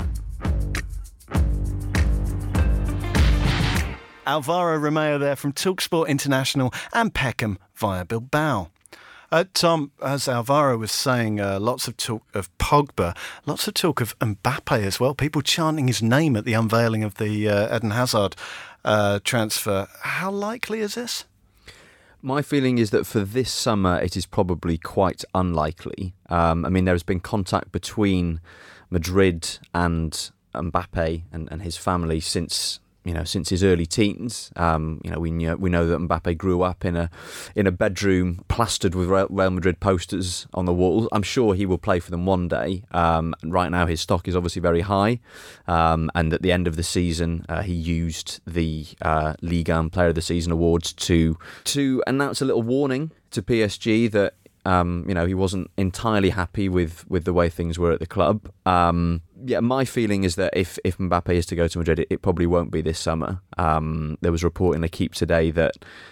Alvaro Romeo there from TalkSport International and Peckham via Bilbao. Tom, as Alvaro was saying, lots of talk of Pogba, lots of talk of Mbappe as well. People chanting his name at the unveiling of the Eden Hazard transfer. How likely is this?
My feeling is that for this summer, it is probably quite unlikely. I mean, there has been contact between Madrid and Mbappe and his family since his early teens. We know that Mbappe grew up in a bedroom plastered with Real Madrid posters on the walls. I'm sure he will play for them one day. Right now, his stock is obviously very high, and at the end of the season, he used the Ligue 1 Player of the Season awards to announce a little warning to PSG that he wasn't entirely happy with the way things were at the club. My feeling is that if Mbappe is to go to Madrid, it probably won't be this summer. There was a report in L'Équipe today that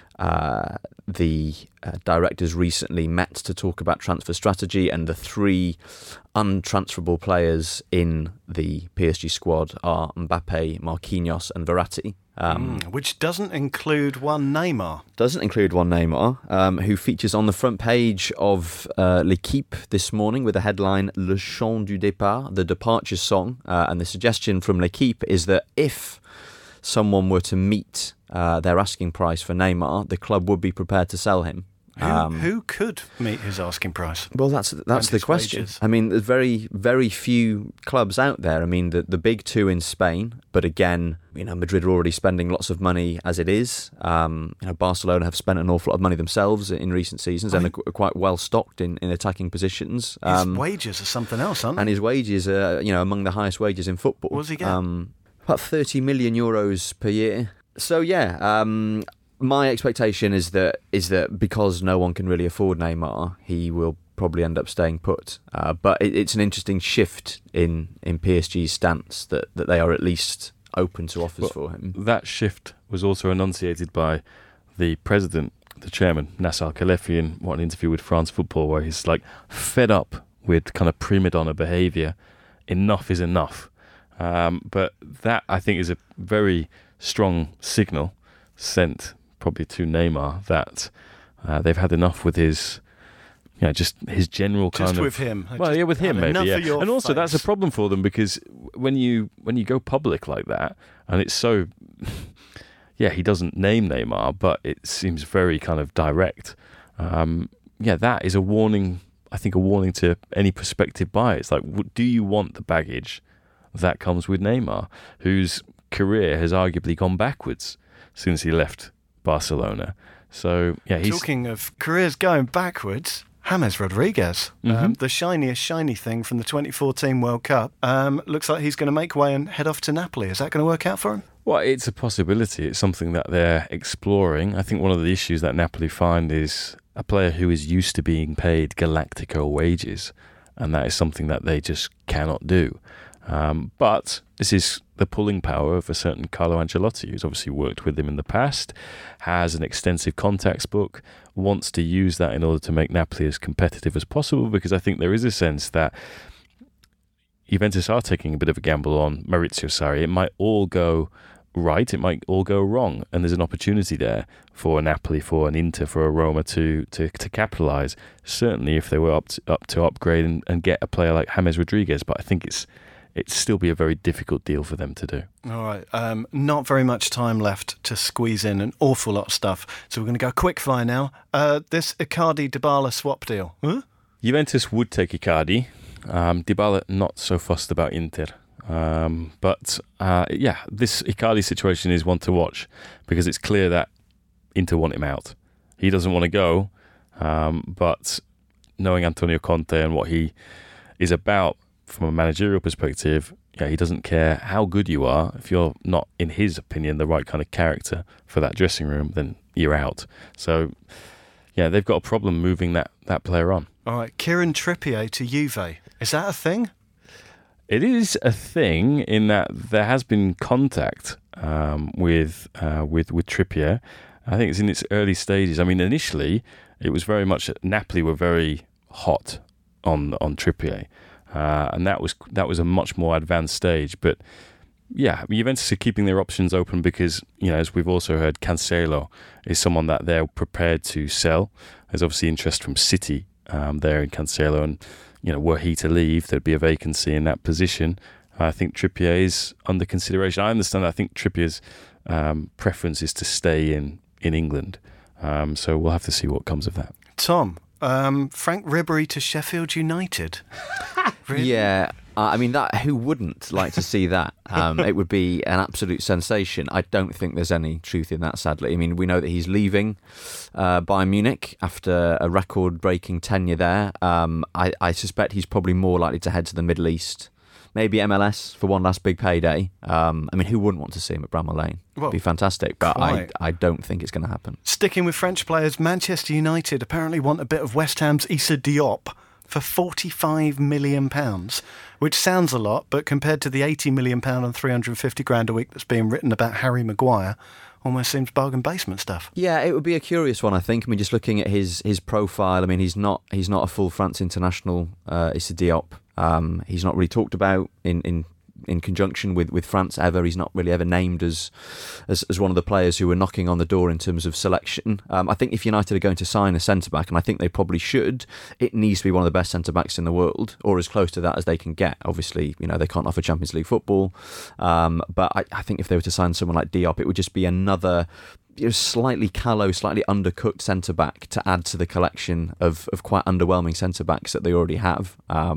the directors recently met to talk about transfer strategy, and the three untransferable players in the PSG squad are Mbappe, Marquinhos and Verratti.
Which doesn't include one Neymar.
Who features on the front page of L'Équipe this morning with the headline Le Chant du Départ, the departure song. And the suggestion from L'Équipe is that if someone were to meet their asking price for Neymar, the club would be prepared to sell him.
Who could meet his asking price?
Well, that's the question.
Wages.
I mean, there's very, very few clubs out there. I mean, the big two in Spain, but again, Madrid are already spending lots of money as it is. Barcelona have spent an awful lot of money themselves in recent seasons and are quite well stocked in attacking positions.
His wages are something else, aren't they?
And his wages are, among the highest wages in football.
What does he get?
About 30 million euros per year. So yeah. My expectation is that because no one can really afford Neymar, he will probably end up staying put. But it's an interesting shift in PSG's stance that they are at least open to offers for him.
That shift was also enunciated by the president, the chairman, Nasser Al-Khelaifi, in an interview with France Football, where he's like fed up with kind of prima donna behaviour. Enough is enough. But that, I think, is a very strong signal sent probably to Neymar that they've had enough with his, just his general kind of...
Just with him.
Well, yeah, with him maybe, yeah. And also
face.
That's a problem for them because when you go public like that, and it's so... he doesn't name Neymar, but it seems very kind of direct. That is a warning, I think, a warning to any prospective buyer. It's like, do you want the baggage that comes with Neymar, whose career has arguably gone backwards since he left Barcelona? So he's
talking of careers going backwards. James Rodriguez, the shiniest shiny thing from the 2014 World Cup, looks like he's going to make way and head off to Napoli. Is that going to work out for him?
Well, it's a possibility. It's something that they're exploring. I think one of the issues that Napoli find is a player who is used to being paid Galactico wages, and that is something that they just cannot do. But this is the pulling power of a certain Carlo Ancelotti, who's obviously worked with him in the past, has an extensive contacts book, wants to use that in order to make Napoli as competitive as possible, because I think there is a sense that Juventus are taking a bit of a gamble on Maurizio Sarri. It might all go right, it might all go wrong, and there's an opportunity there for a Napoli, for an Inter, for a Roma to capitalise, certainly if they were up to upgrade and get a player like James Rodriguez, but I think it'd still be a very difficult deal for them to do.
All right, not very much time left to squeeze in an awful lot of stuff, so we're going to go quick fire now. This Icardi-Dybala swap deal. Huh?
Juventus would take Icardi. Dybala not so fussed about Inter. But this Icardi situation is one to watch because it's clear that Inter want him out. He doesn't want to go, but knowing Antonio Conte and what he is about, from a managerial perspective, he doesn't care how good you are. If you're not, in his opinion, the right kind of character for that dressing room, then you're out. So, they've got a problem moving that player on.
All right, Kieran Trippier to Juve. Is that a thing?
It is a thing in that there has been contact with Trippier. I think it's in its early stages. I mean, initially, it was very much Napoli were very hot on Trippier, and that was a much more advanced stage. But Juventus are keeping their options open because, as we've also heard, Cancelo is someone that they're prepared to sell. There's obviously interest from City there in Cancelo, and were he to leave, there'd be a vacancy in that position. I think Trippier is under consideration. I understand. I think Trippier's preference is to stay in England. So we'll have to see what comes of that.
Tom, Frank Ribery to Sheffield United. Really?
Yeah, I mean, who wouldn't like to see that? It would be an absolute sensation. I don't think there's any truth in that, sadly. I mean, we know that he's leaving Bayern Munich after a record-breaking tenure there. I suspect he's probably more likely to head to the Middle East, maybe MLS for one last big payday. I mean, who wouldn't want to see him at Bramall Lane? It'd be fantastic, but I don't think it's going to happen.
Sticking with French players, Manchester United apparently want a bit of West Ham's Issa Diop for £45 million, which sounds a lot, but compared to the £80 million and $350,000 a week that's being written about Harry Maguire, almost seems bargain basement stuff.
Yeah, it would be a curious one, I think. I mean, just looking at his profile, I mean, he's not a full France international, Issa Diop. He's not really talked about in conjunction with France ever. He's not really ever named as one of the players who were knocking on the door in terms of selection. I think if United are going to sign a centre-back, and I think they probably should, it needs to be one of the best centre-backs in the world, or as close to that as they can get. Obviously, they can't offer Champions League football, but I think if they were to sign someone like Diop, it would just be another slightly callow, slightly undercooked centre-back to add to the collection of quite underwhelming centre-backs that they already have.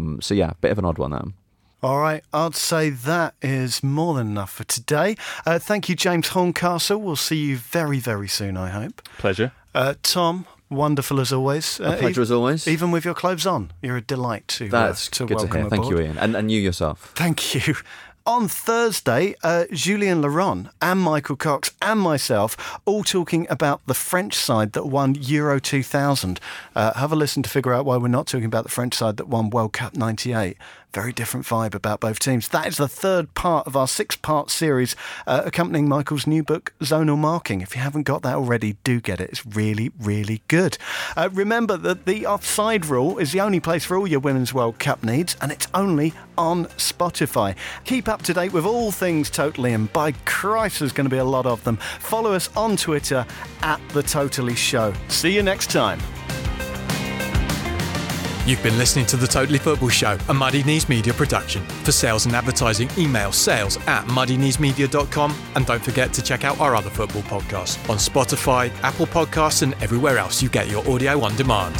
Bit of an odd one there.
All right, I'd say that is more than enough for today. Thank you, James Horncastle. We'll see you very, very soon, I hope.
Pleasure.
Tom, wonderful as always.
A pleasure as always.
Even with your clothes on, you're a delight to
That's
to
good
welcome
to hear.
aboard.
Thank you, Ian. And you yourself.
Thank you. On Thursday, Julien Laurent and Michael Cox and myself all talking about the French side that won Euro 2000. Have a listen to figure out why we're not talking about the French side that won World Cup 98. Very different vibe about both teams. That is the third part of our 6-part series accompanying Michael's new book, Zonal Marking. If you haven't got that already, do get it. It's really, really good. Remember that the Offside Rule is the only place for all your Women's World Cup needs, and it's only on Spotify. Keep up to date with all things Totally, and by Christ, there's going to be a lot of them. Follow us on Twitter @The Totally Show. See you next time.
You've been listening to The Totally Football Show, a Muddy Knees Media production. For sales and advertising, email sales@muddykneesmedia.com, and don't forget to check out our other football podcasts on Spotify, Apple Podcasts, and everywhere else you get your audio on demand.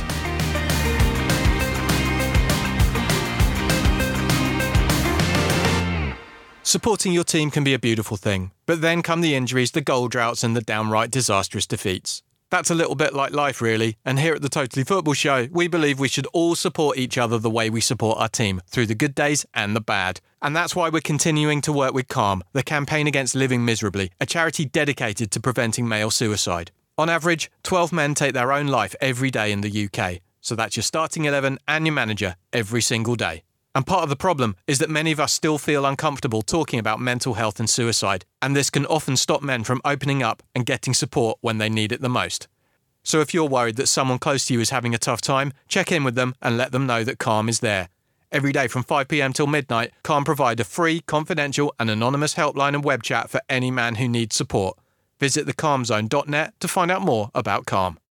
Supporting your team can be a beautiful thing, but then come the injuries, the goal droughts, and the downright disastrous defeats. That's a little bit like life, really, and here at the Totally Football Show, we believe we should all support each other the way we support our team, through the good days and the bad. And that's why we're continuing to work with CALM, the Campaign Against Living Miserably, a charity dedicated to preventing male suicide. On average, 12 men take their own life every day in the UK, so that's your starting 11 and your manager every single day. And part of the problem is that many of us still feel uncomfortable talking about mental health and suicide, and this can often stop men from opening up and getting support when they need it the most. So if you're worried that someone close to you is having a tough time, check in with them and let them know that CALM is there. Every day from 5 p.m. till midnight, CALM provide a free, confidential and anonymous helpline and web chat for any man who needs support. Visit thecalmzone.net to find out more about CALM.